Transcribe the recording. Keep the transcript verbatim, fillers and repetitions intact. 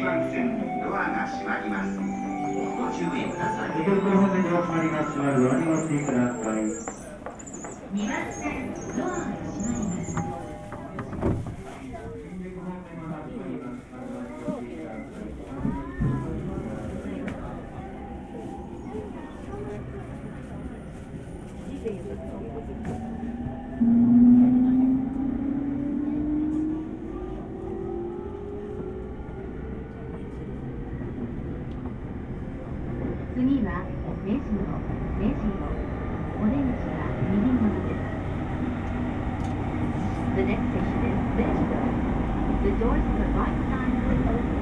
番線ドアが閉まります。ご注意ください。 池袋方面でお閉まりが閉まるドアにご注意ください。 にばん線ドアが閉まります。次は目白、目白、お出口は右側です。The next station is Meshiro. The doors to the right side will open.